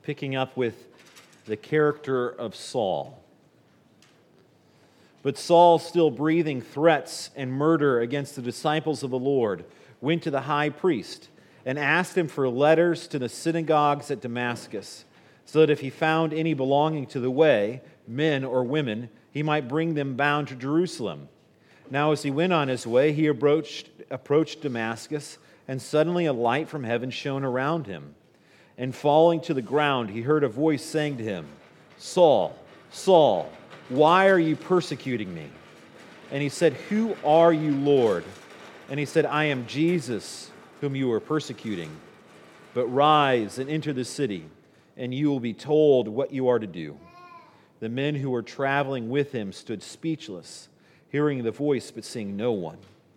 picking up with the character of Saul. But Saul, still breathing threats and murder against the disciples of the Lord, went to the high priest and asked him for letters to the synagogues at Damascus, so that if he found any belonging to the way, men or women, he might bring them bound to Jerusalem. Now as he went on his way, he approached Damascus, and suddenly a light from heaven shone around him. And falling to the ground, he heard a voice saying to him, "Saul, Saul, why are you persecuting me?" And he said, "Who are you, Lord?" And he said, "I am Jesus, whom you are persecuting. But rise and enter the city, and you will be told what you are to do." The men who were traveling with him stood speechless, hearing the voice but seeing no one.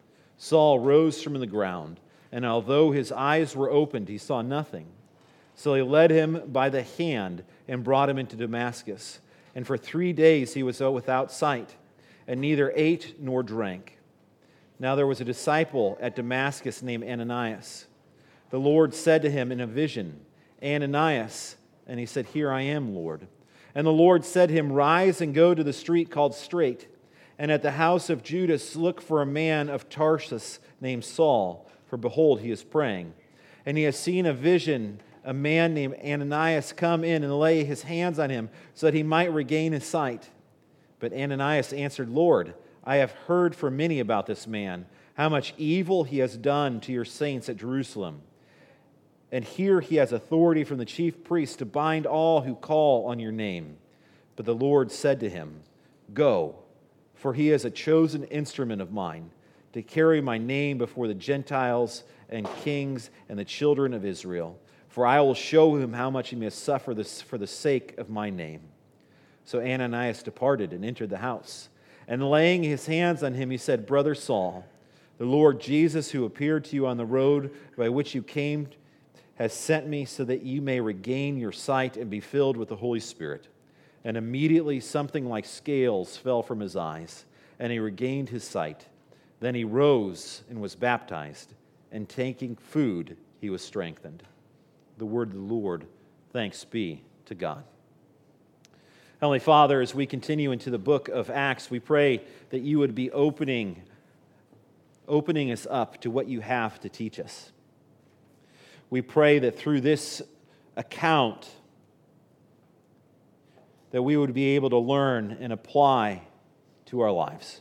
Saul rose from the ground, and although his eyes were opened, he saw nothing. So he led him by the hand and brought him into Damascus. And for 3 days he was without sight, and neither ate nor drank. Now there was a disciple at Damascus named Ananias. The Lord said to him in a vision, "Ananias." And he said, "Here I am, Lord." And the Lord said to him, "Rise and go to the street called Straight, and at the house of Judas look for a man of Tarsus named Saul, for behold, he is praying. And he has seen a vision, a man named Ananias come in and lay his hands on him so that he might regain his sight." But Ananias answered, "Lord, I have heard from many about this man, how much evil he has done to your saints at Jerusalem. And here he has authority from the chief priests to bind all who call on your name." But the Lord said to him, "Go, for he is a chosen instrument of mine to carry my name before the Gentiles and kings and the children of Israel. For I will show him how much he must suffer this for the sake of my name." So Ananias departed and entered the house. And laying his hands on him, he said, "Brother Saul, the Lord Jesus, who appeared to you on the road by which you came, has sent me so that you may regain your sight and be filled with the Holy Spirit." And immediately something like scales fell from his eyes, and he regained his sight. Then he rose and was baptized, and taking food, he was strengthened. The word of the Lord. Thanks be to God. Heavenly Father, as we continue into the book of Acts, we pray that you would be opening us up to what you have to teach us. We pray that through this account, that we would be able to learn and apply to our lives.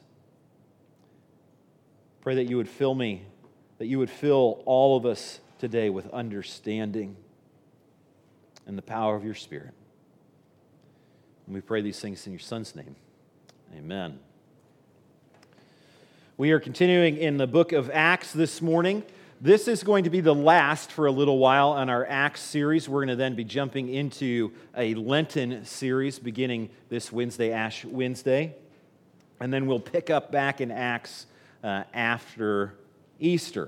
Pray that you would fill me, that you would fill all of us today with understanding and the power of your Spirit. And we pray these things in your Son's name. Amen. We are continuing in the book of Acts this morning. This is going to be the last for a little while on our Acts series. We're going to then be jumping into a Lenten series beginning this Wednesday, Ash Wednesday. And then we'll pick up back in Acts after Easter.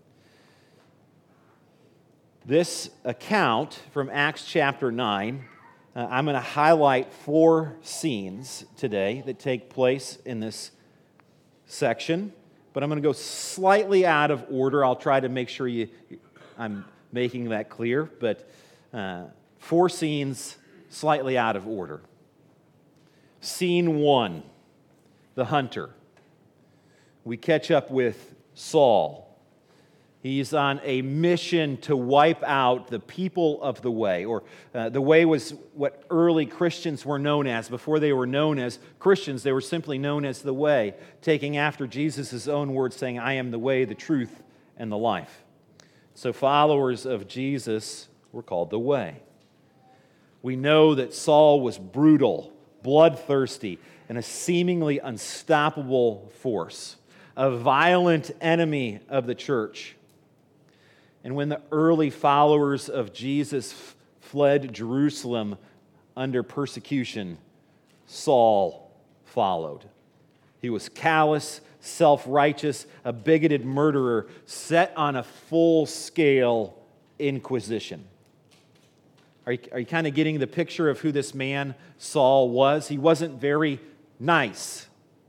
This account from Acts chapter 9, I'm going to highlight 4 scenes today that take place in this section, but I'm going to go slightly out of order. I'll try to make sure I'm making that clear, but 4 scenes slightly out of order. Scene 1, the hunter. We catch up with Saul. He's on a mission to wipe out the people of the way, or the way was what early Christians were known as. Before they were known as Christians, they were simply known as the way, taking after Jesus' own words, saying, "I am the way, the truth, and the life." So followers of Jesus were called the way. We know that Saul was brutal, bloodthirsty, and a seemingly unstoppable force, a violent enemy of the church. And when the early followers of Jesus fled Jerusalem under persecution, Saul followed. He was callous, self-righteous, a bigoted murderer, set on a full-scale inquisition. Are you kind of getting the picture of who this man Saul was? He wasn't very nice,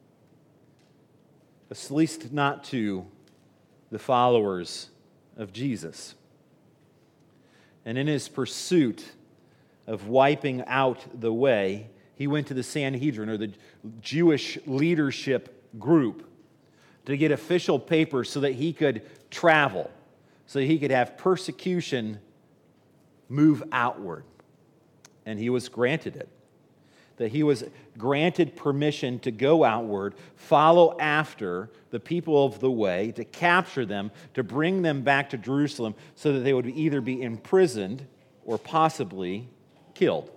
at least not to the followers of Jesus. And in his pursuit of wiping out the way, he went to the Sanhedrin, or the Jewish leadership group, to get official papers so that he could travel, so that he could have persecution move outward. And he was granted it. That he was granted permission to go outward, follow after the people of the way, to capture them, to bring them back to Jerusalem so that they would either be imprisoned or possibly killed.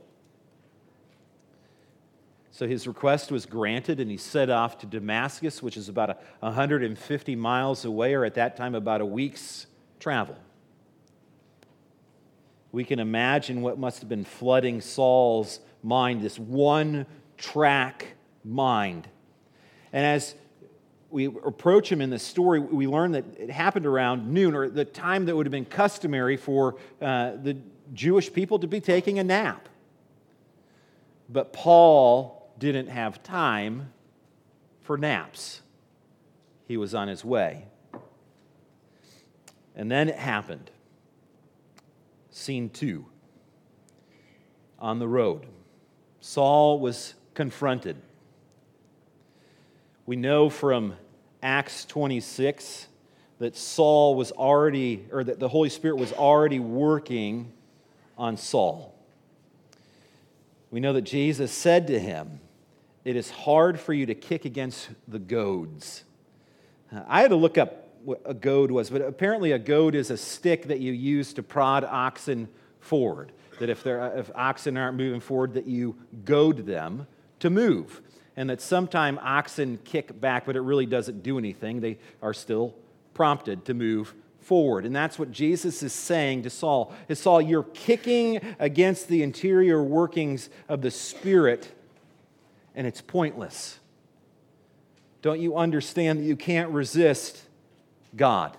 So his request was granted, and he set off to Damascus, which is about 150 miles away, or at that time about a week's travel. We can imagine what must have been flooding Saul's mind, this one-track mind. And as we approach him in the story, we learn that it happened around noon, or the time that would have been customary for the Jewish people to be taking a nap. But Paul didn't have time for naps. He was on his way. And then it happened. Scene 2. On the road, Saul was confronted. We know from Acts 26 that Saul was already, or that the Holy Spirit was already working on Saul. We know that Jesus said to him, "It is hard for you to kick against the goads." I had to look up what a goad was, but apparently a goad is a stick that you use to prod oxen forward. That if oxen aren't moving forward, that you goad them to move. And that sometimes oxen kick back, but it really doesn't do anything. They are still prompted to move forward. And that's what Jesus is saying to Saul. Is Saul, you're kicking against the interior workings of the Spirit, and it's pointless. Don't you understand that you can't resist God?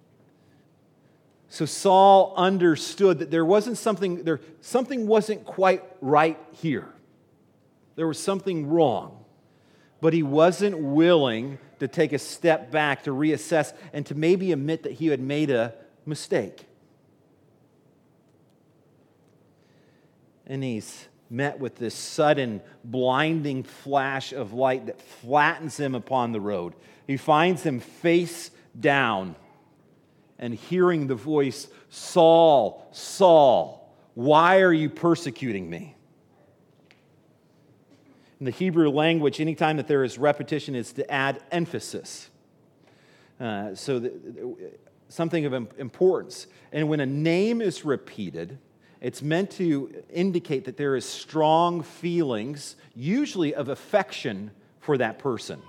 So Saul understood that something wasn't quite right here. There was something wrong. But he wasn't willing to take a step back to reassess and to maybe admit that he had made a mistake. And he's met with this sudden, blinding flash of light that flattens him upon the road. He finds him face down and hearing the voice, "Saul, Saul, why are you persecuting me?" In the Hebrew language, anytime that there is repetition is to add emphasis. Something of importance. And when a name is repeated, it's meant to indicate that there is strong feelings, usually of affection for that person.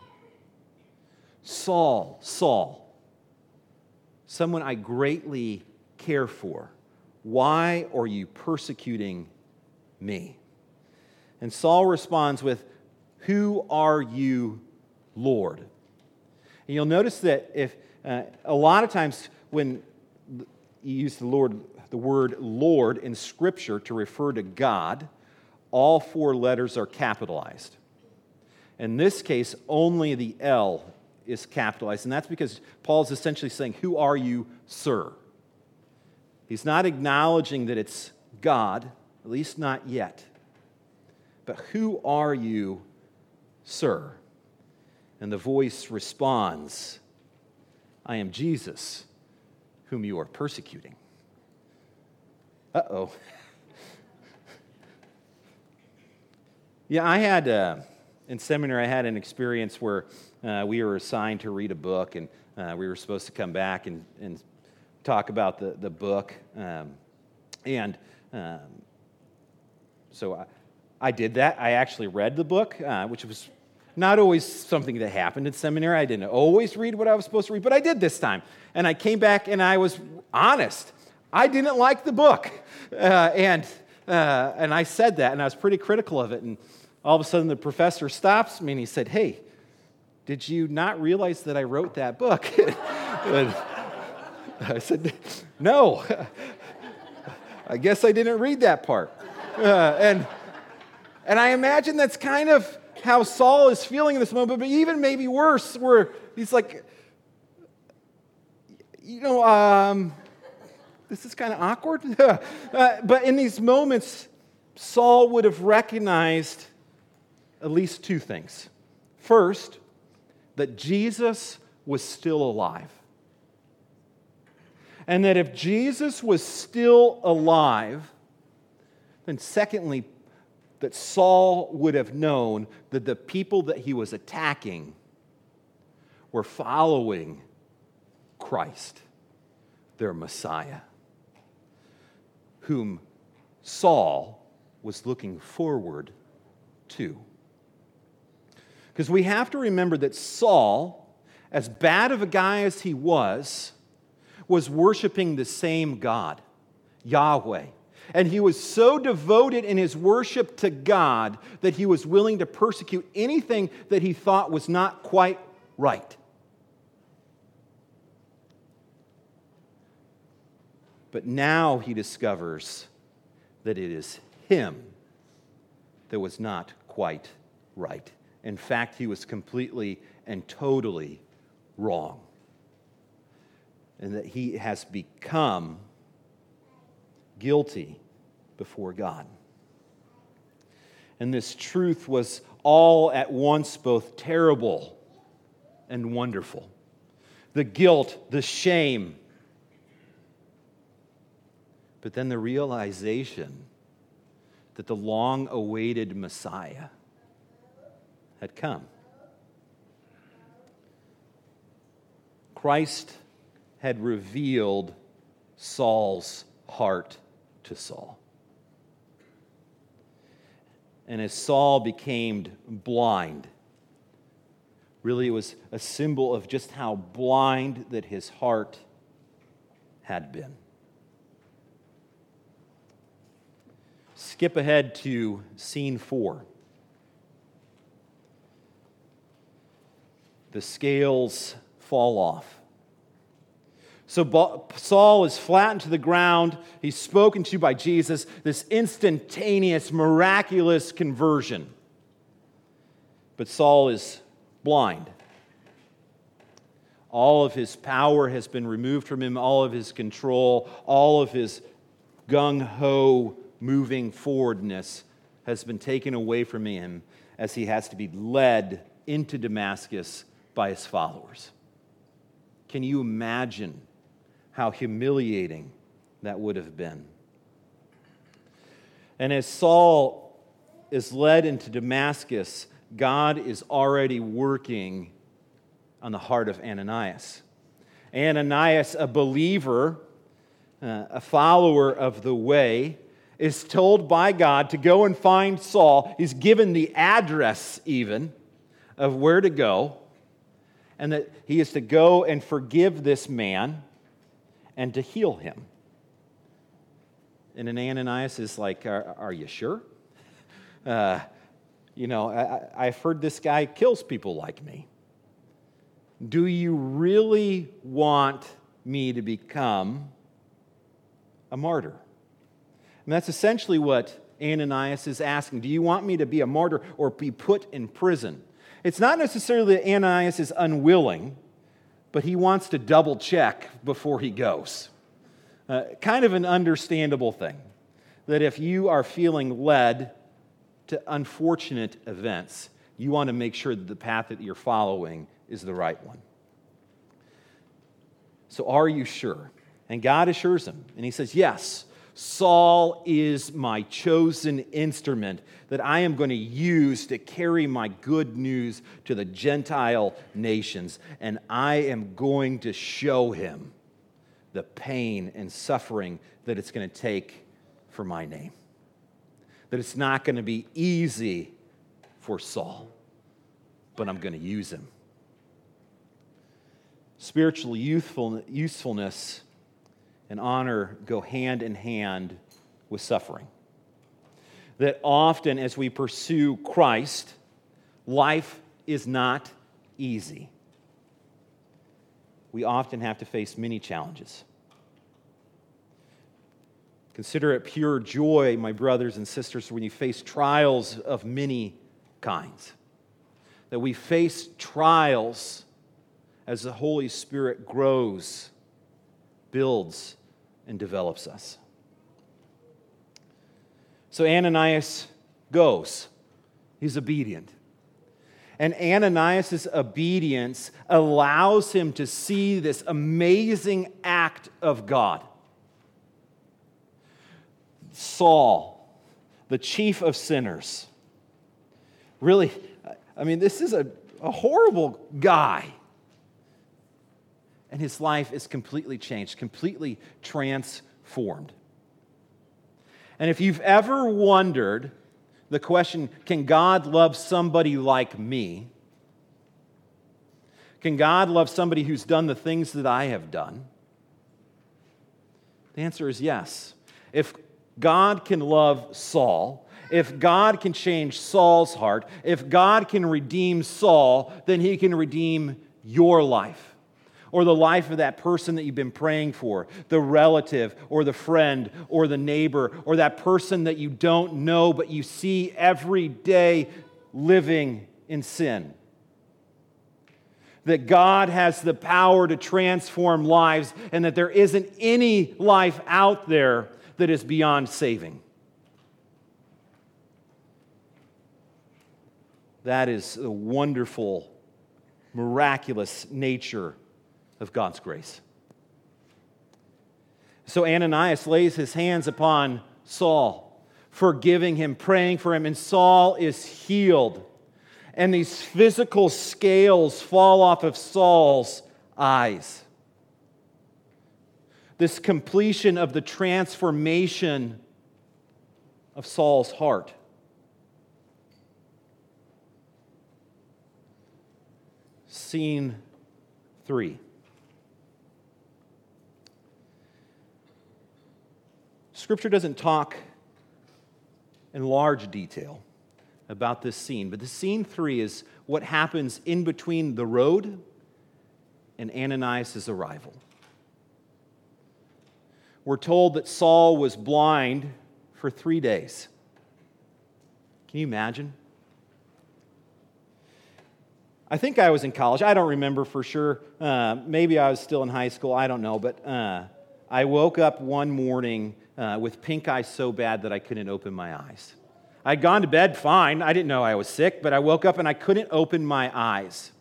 Saul, Saul, someone I greatly care for. Why are you persecuting me? And Saul responds with, "Who are you, Lord?" And you'll notice that if a lot of times when you use the word Lord in Scripture to refer to God, all 4 letters are capitalized. In this case, only the L is capitalized, and that's because Paul's essentially saying, "Who are you, sir?" He's not acknowledging that it's God, at least not yet. But who are you, sir? And the voice responds, "I am Jesus, whom you are persecuting." Uh-oh. Yeah, I had, in seminary, I had an experience where we were assigned to read a book, and we were supposed to come back and talk about the book. So I did that. I actually read the book, which was not always something that happened in seminary. I didn't always read what I was supposed to read, but I did this time. And I came back and I was honest. I didn't like the book. And I said that, and I was pretty critical of it. And all of a sudden the professor stops me and he said, "Hey, did you not realize that I wrote that book?" And I said, "No, I guess I didn't read that part." And I imagine that's kind of how Saul is feeling in this moment, but even maybe worse, where he's like, this is kind of awkward. But in these moments, Saul would have recognized at least two things. First, that Jesus was still alive. And that if Jesus was still alive, then secondly, that Saul would have known that the people that he was attacking were following Christ, their Messiah, whom Saul was looking forward to. Because we have to remember that Saul, as bad of a guy as he was worshiping the same God, Yahweh. And he was so devoted in his worship to God that he was willing to persecute anything that he thought was not quite right. But now he discovers that it is him that was not quite right. In fact, he was completely and totally wrong. And that he has become guilty before God. And this truth was all at once both terrible and wonderful. The guilt, the shame, but then the realization that the long-awaited Messiah had come. Christ had revealed Saul's heart to Saul. And as Saul became blind, really it was a symbol of just how blind that his heart had been. Skip ahead to scene 4. The scales fall off. So Saul is flattened to the ground. He's spoken to by Jesus, this instantaneous, miraculous conversion. But Saul is blind. All of his power has been removed from him, all of his control, all of his gung-ho moving forwardness has been taken away from him as he has to be led into Damascus by his followers. Can you imagine how humiliating that would have been? And as Saul is led into Damascus, God is already working on the heart of Ananias. Ananias, a believer, a follower of the way, is told by God to go and find Saul. He's given the address even of where to go, and that he is to go and forgive this man and to heal him. And then Ananias is like, are you sure? I've heard this guy kills people like me. Do you really want me to become a martyr? And that's essentially what Ananias is asking. Do you want me to be a martyr or be put in prison? It's not necessarily that Ananias is unwilling, but he wants to double check before he goes. Kind of an understandable thing. That if you are feeling led to unfortunate events, you want to make sure that the path that you're following is the right one. So are you sure? And God assures him, and he says, yes, Saul is my chosen instrument that I am going to use to carry my good news to the Gentile nations, and I am going to show him the pain and suffering that it's going to take for my name. That it's not going to be easy for Saul, but I'm going to use him. Spiritual usefulness and honor go hand in hand with suffering. That often as we pursue Christ, life is not easy. We often have to face many challenges. Consider it pure joy, my brothers and sisters, when you face trials of many kinds. That we face trials as the Holy Spirit grows, builds, and develops us. So Ananias goes. He's obedient. And Ananias' obedience allows him to see this amazing act of God. Saul, the chief of sinners. Really, this is a horrible guy. And his life is completely changed, completely transformed. And if you've ever wondered the question, can God love somebody like me? Can God love somebody who's done the things that I have done? The answer is yes. If God can love Saul, if God can change Saul's heart, if God can redeem Saul, then he can redeem your life. Or the life of that person that you've been praying for, the relative or the friend or the neighbor or that person that you don't know but you see every day living in sin. That God has the power to transform lives and that there isn't any life out there that is beyond saving. That is the wonderful, miraculous nature of God's grace. So Ananias lays his hands upon Saul, forgiving him, praying for him, and Saul is healed. And these physical scales fall off of Saul's eyes. This completion of the transformation of Saul's heart. Scene 3. Scripture doesn't talk in large detail about this scene, but the scene 3 is what happens in between the road and Ananias' arrival. We're told that Saul was blind for 3 days. Can you imagine? I think I was in college. I don't remember for sure. Maybe I was still in high school. I don't know. But I woke up one morning with pink eye so bad that I couldn't open my eyes. I'd gone to bed fine. I didn't know I was sick, but I woke up and I couldn't open my eyes.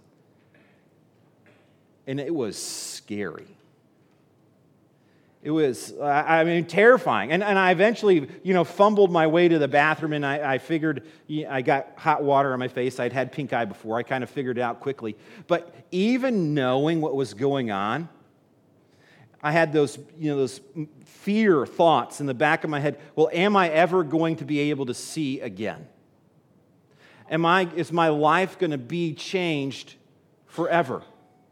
And it was scary. It was, terrifying. And I eventually, fumbled my way to the bathroom, and I figured, I got hot water on my face. I'd had pink eye before. I kind of figured it out quickly. But even knowing what was going on, I had those fear thoughts in the back of my head. Well, am I ever going to be able to see again? Is my life going to be changed forever?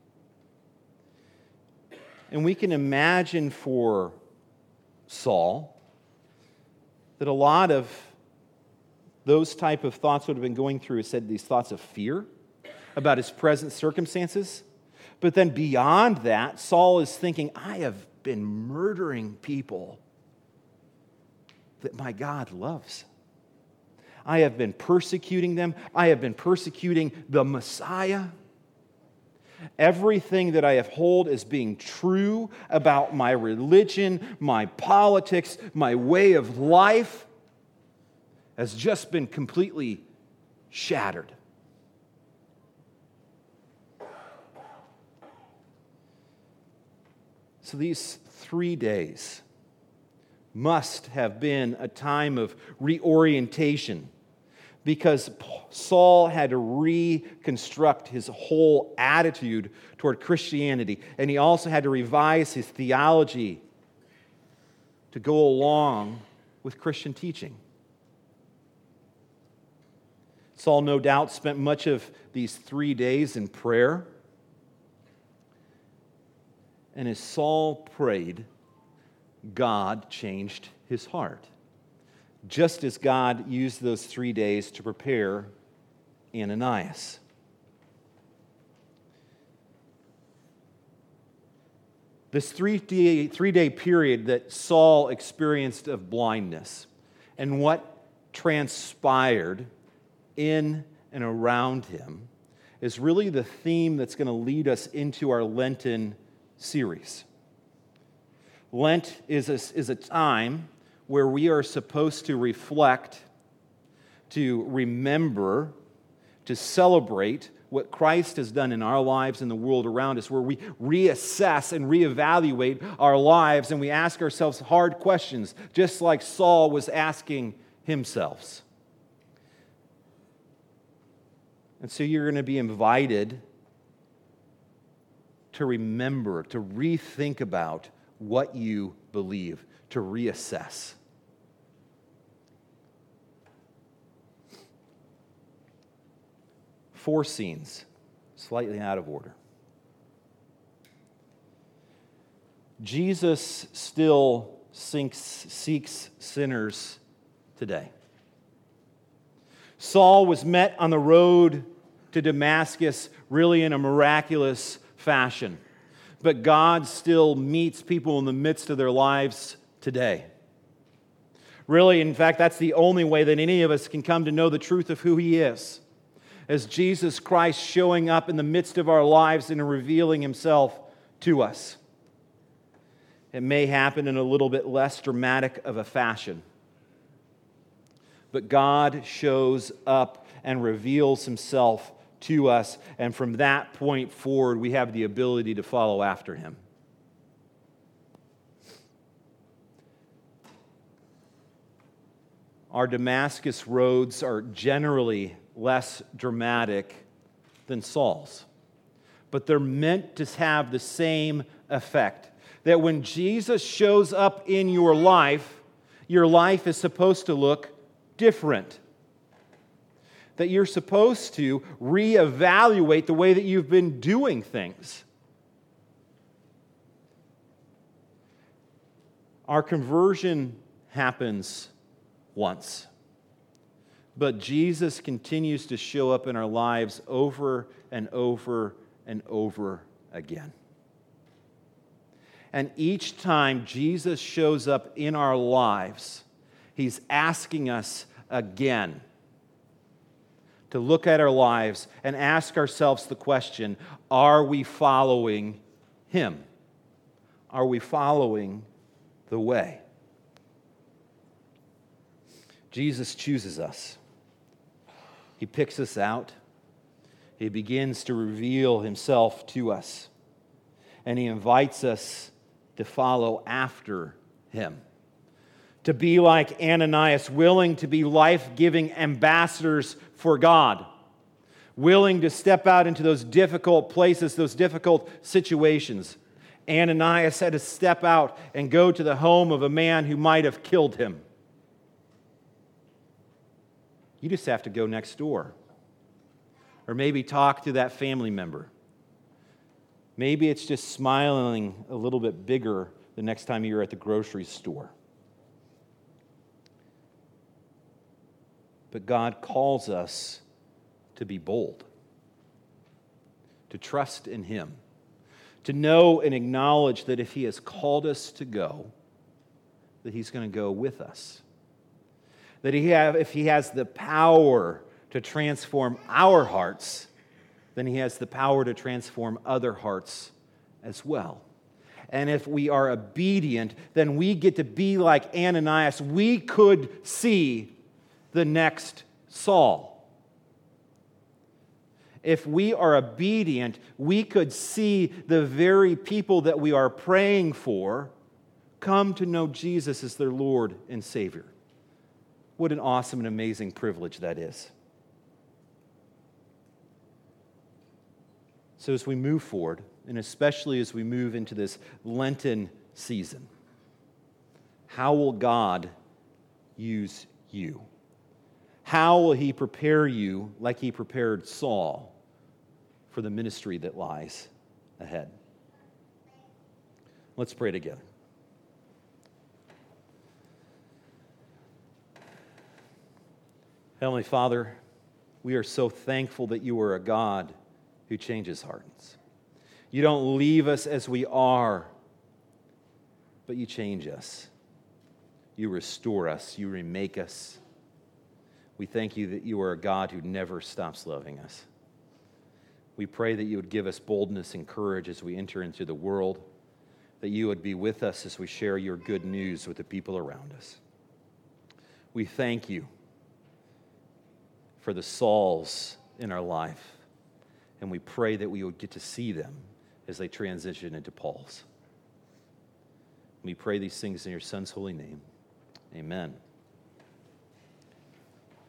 And we can imagine for Saul that a lot of those type of thoughts would have been going through. He said these thoughts of fear about his present circumstances. But then beyond that, Saul is thinking, I have been murdering people that my God loves. I have been persecuting them. I have been persecuting the Messiah. Everything that I have held as being true about my religion, my politics, my way of life has just been completely shattered. So these 3 days must have been a time of reorientation, because Saul had to reconstruct his whole attitude toward Christianity, and he also had to revise his theology to go along with Christian teaching. Saul, no doubt, spent much of these 3 days in prayer. And as Saul prayed, God changed his heart, just as God used those 3 days to prepare Ananias. This three-day period that Saul experienced of blindness and what transpired in and around him is really the theme that's going to lead us into our Lenten series. Lent is a time where we are supposed to reflect, to remember, to celebrate what Christ has done in our lives and the world around us, where we reassess and reevaluate our lives and we ask ourselves hard questions, just like Saul was asking himself. And so you're going to be invited to remember, to rethink about what you believe, to reassess. Four scenes, slightly out of order. Jesus still seeks sinners today. Saul was met on the road to Damascus really in a miraculous fashion. But God still meets people in the midst of their lives today. Really, in fact, that's the only way that any of us can come to know the truth of who He is. As Jesus Christ showing up in the midst of our lives and revealing Himself to us. It may happen in a little bit less dramatic of a fashion. But God shows up and reveals Himself to us, and from that point forward, we have the ability to follow after Him. Our Damascus roads are generally less dramatic than Saul's, but they're meant to have the same effect. That when Jesus shows up in your life is supposed to look different. That you're supposed to reevaluate the way that you've been doing things. Our conversion happens once, but Jesus continues to show up in our lives over and over and over again. And each time Jesus shows up in our lives, He's asking us again to look at our lives and ask ourselves the question, are we following Him? Are we following the way? Jesus chooses us. He picks us out. He begins to reveal Himself to us. And He invites us to follow after Him. To be like Ananias, willing to be life-giving ambassadors for God. Willing to step out into those difficult places, those difficult situations. Ananias had to step out and go to the home of a man who might have killed him. You just have to go next door. Or maybe talk to that family member. Maybe it's just smiling a little bit bigger the next time you're at the grocery store. But God calls us to be bold, to trust in Him, to know and acknowledge that if He has called us to go, that He's going to go with us. That if He has the power to transform our hearts, then He has the power to transform other hearts as well. And if we are obedient, then we get to be like Ananias. We could see the next Saul. If we are obedient, we could see the very people that we are praying for come to know Jesus as their Lord and Savior. What an awesome and amazing privilege that is. So as we move forward, and especially as we move into this Lenten season, how will God use you? How will He prepare you like He prepared Saul for the ministry that lies ahead? Let's pray together. Heavenly Father, we are so thankful that You are a God who changes hearts. You don't leave us as we are, but You change us. You restore us. You remake us. We thank You that You are a God who never stops loving us. We pray that You would give us boldness and courage as we enter into the world, that You would be with us as we share Your good news with the people around us. We thank you for the Sauls in our life, and we pray that we would get to see them as they transition into Paul's. We pray these things in your Son's holy name. Amen.